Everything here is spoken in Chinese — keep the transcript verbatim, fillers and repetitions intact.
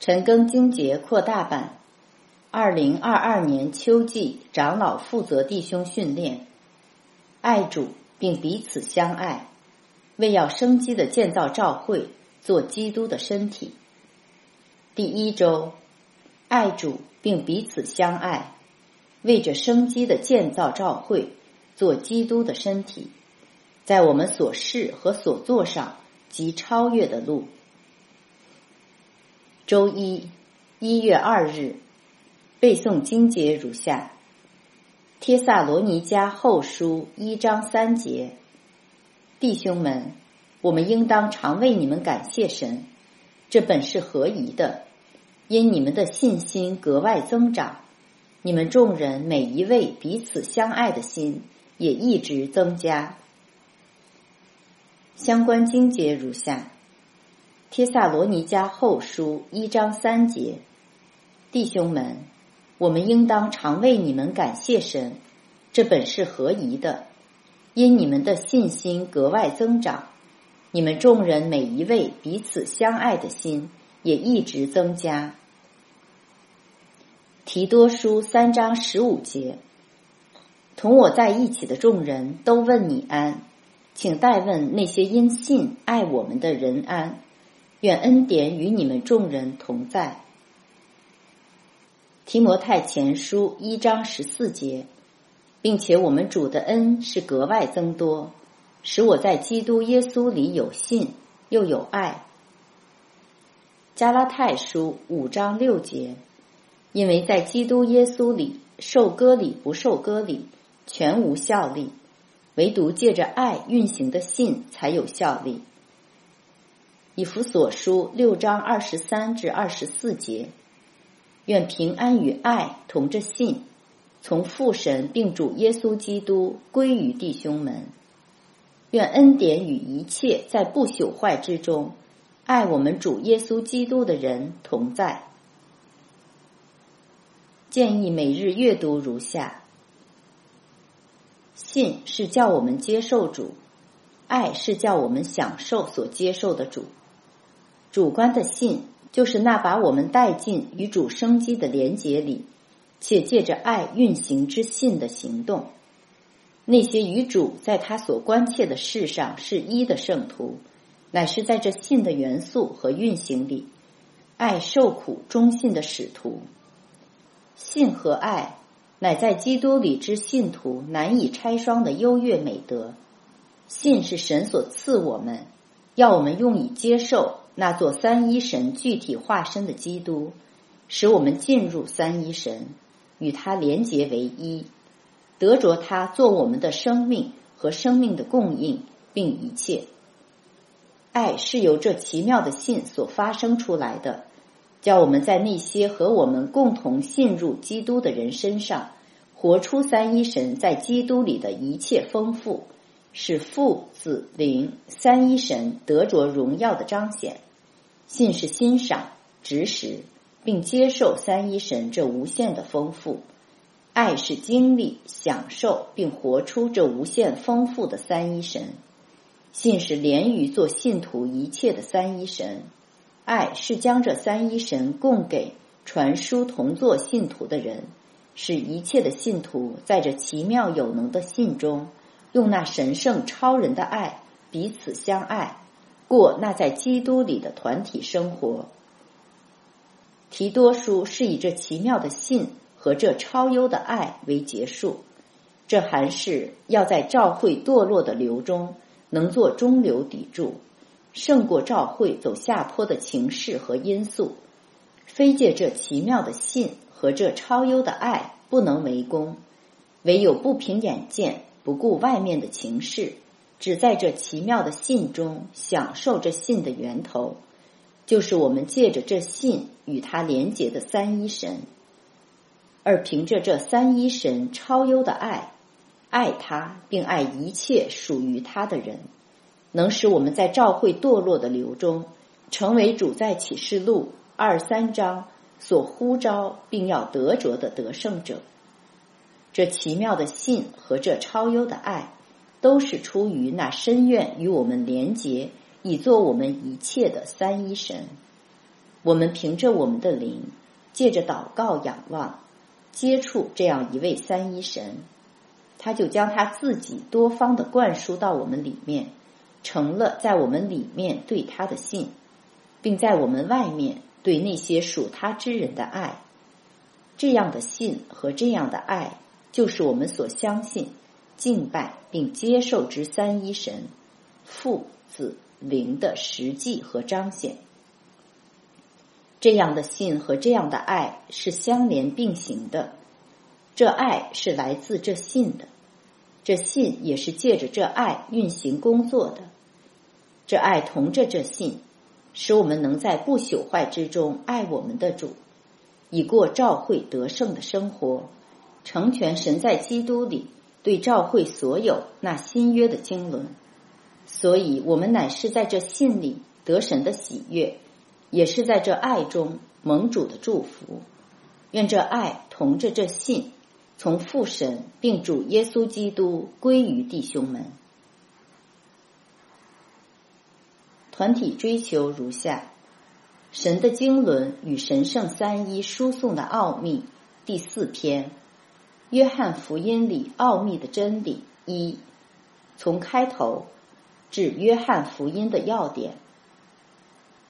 陈庚经节扩大版，二零二二年秋季长老负责弟兄训练，爱主并彼此相爱，为要生机的建造召会，做基督的身体。第一周，爱主并彼此相爱，为着生机的建造召会，做基督的身体，在我们所事和所做上及超越的路。周一，一月二日，背诵经节如下：帖撒罗尼迦后书一章三节，弟兄们，我们应当常为你们感谢神，这本是合宜的，因你们的信心格外增长，你们众人每一位彼此相爱的心也一直增加。相关经节如下：帖撒罗尼迦后书一章三节，弟兄们，我们应当常为你们感谢神，这本是合宜的，因你们的信心格外增长，你们众人每一位彼此相爱的心也一直增加。提多书三章十五节，同我在一起的众人都问你安，请代问那些因信爱我们的人安，愿恩典与你们众人同在。提摩太前书一章十四节，并且我们主的恩是格外增多，使我在基督耶稣里有信又有爱。加拉太书五章六节，因为在基督耶稣里，受割礼不受割礼全无效力，唯独借着爱运行的信才有效力。以弗所书六章二十三至二十四节，愿平安与爱同着信，从父神并主耶稣基督归于弟兄们。愿恩典与一切在不朽坏之中爱我们主耶稣基督的人同在。建议每日阅读如下：信是叫我们接受主，爱是叫我们享受所接受的主。主观的信就是那把我们带进与主生机的连结里，且借着爱运行之信的行动。那些与主在他所关切的事上是一的圣徒，乃是在这信的元素和运行里，爱受苦忠信的使徒。信和爱乃在基督里之信徒难以拆双的优越美德。信是神所赐我们，要我们用以接受那座三一神具体化身的基督，使我们进入三一神，与他连结为一，得着他做我们的生命和生命的供应，并一切。爱是由这奇妙的信所发生出来的，叫我们在那些和我们共同信入基督的人身上，活出三一神在基督里的一切丰富，使父子灵三一神得着荣耀的彰显。信是欣赏、执实并接受三一神这无限的丰富，爱是经历、享受并活出这无限丰富的三一神。信是连于做信徒一切的三一神，爱是将这三一神供给传输同作信徒的人，使一切的信徒在这奇妙有能的信中，用那神圣超人的爱彼此相爱，过那在基督里的团体生活。提多书是以这奇妙的信和这超优的爱为结束，这还是要在召会堕落的流中能做中流砥柱，胜过召会走下坡的情势和因素。非借这奇妙的信和这超优的爱不能为功，唯有不凭眼见，不顾外面的情势，只在这奇妙的信中享受这信的源头，就是我们借着这信与他连结的三一神。而凭着这三一神超优的爱，爱他并爱一切属于他的人，能使我们在召会堕落的流中，成为主在启示录二三章所呼召并要得着的得胜者。这奇妙的信和这超优的爱，都是出于那深愿与我们连结，以做我们一切的三一神。 我们凭着我们的灵，借着祷告仰望，接触这样一位三一神，他就将他自己多方的灌输到我们里面，成了在我们里面对他的信，并在我们外面对那些属他之人的爱。这样的信和这样的爱，就是我们所相信、敬拜并接受之三一神父、子、灵的实际和彰显。这样的信和这样的爱是相连并行的，这爱是来自这信的，这信也是借着这爱运行工作的。这爱同着这信，使我们能在不朽坏之中爱我们的主，以过召会得胜的生活，成全神在基督里对召会所有那新约的经纶。所以我们乃是在这信里得神的喜悦，也是在这爱中蒙主的祝福。愿这爱同着这信，从父神并主耶稣基督归于弟兄们。团体追求如下：神的经纶与神圣三一输送的奥秘，第四篇，约翰福音里奥秘的真理一，从开头至约翰福音的要点。